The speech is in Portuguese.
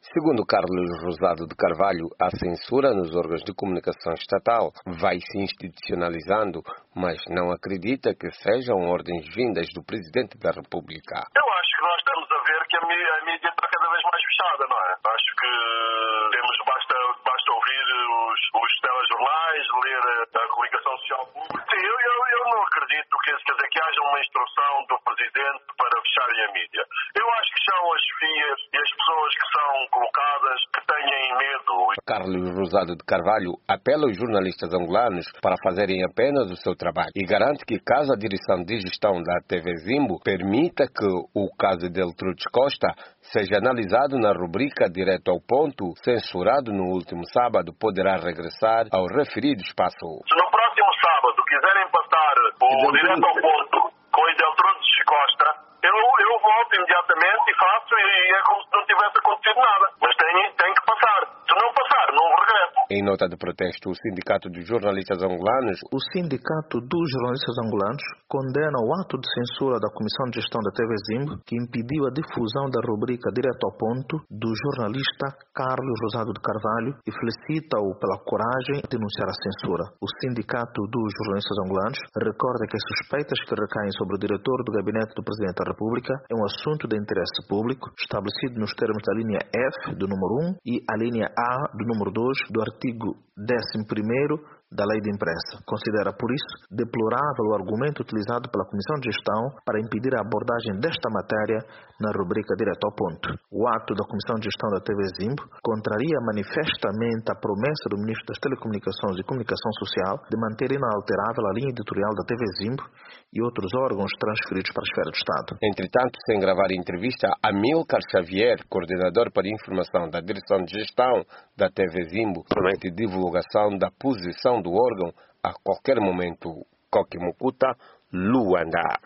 Segundo Carlos Rosado de Carvalho, a censura nos órgãos de comunicação estatal vai se institucionalizando, mas não acredita que sejam ordens vindas do Presidente da República. Eu acho que nós estamos a ver que a mídia está cada vez mais fechada, não é? Acho que basta ouvir os telejornais, ler a comunicação social pública. Sim, eu não acredito que haja uma instrução do Presidente para fecharem a mídia. Eu acho que são as chefias e as pessoas que são colocadas que têm medo. Carlos Rosado de Carvalho apela aos jornalistas angolanos para fazerem apenas o seu trabalho e garante que caso a direção de gestão da TV Zimbo permita que o caso de Eltrudes Costa seja analisado na rubrica Direto ao Ponto, censurado no último sábado, poderá regressar ao referido espaço. Se no próximo sábado quiserem passar o Direto ao Ponto com o Eltrudes Costa, eu volto imediatamente e faço e é como se não tivesse acontecido nada. Mas tem que passar. Se não passar, não regresso. Em nota de protesto, o Sindicato dos Jornalistas Angolanos... O Sindicato dos Jornalistas Angolanos condena o ato de censura da Comissão de Gestão da TV Zimbo, que impediu a difusão da rubrica Direto ao Ponto do jornalista Carlos Rosado de Carvalho e felicita-o pela coragem de denunciar a censura. O Sindicato dos Jornalistas Angolanos recorda que as suspeitas que recaem sobre o diretor do Gabinete do Presidente da República é um assunto de interesse público, estabelecido nos termos da linha F do número 1 e a linha A do número 2 do artigo 11º da Lei de Imprensa. Considera, por isso, deplorável o argumento utilizado pela Comissão de Gestão para impedir a abordagem desta matéria na rubrica Direto ao Ponto. O ato da Comissão de Gestão da TV Zimbo contraria manifestamente a promessa do Ministro das Telecomunicações e Comunicação Social de manter inalterável a linha editorial da TV Zimbo e outros órgãos transferidos para a esfera do Estado. Entretanto, sem gravar entrevista, Amílcar Xavier, coordenador para informação da Direção de Gestão da TV Zimbo, promete divulgação da posição do órgão a qualquer momento. Koki Mukuta, Luanda.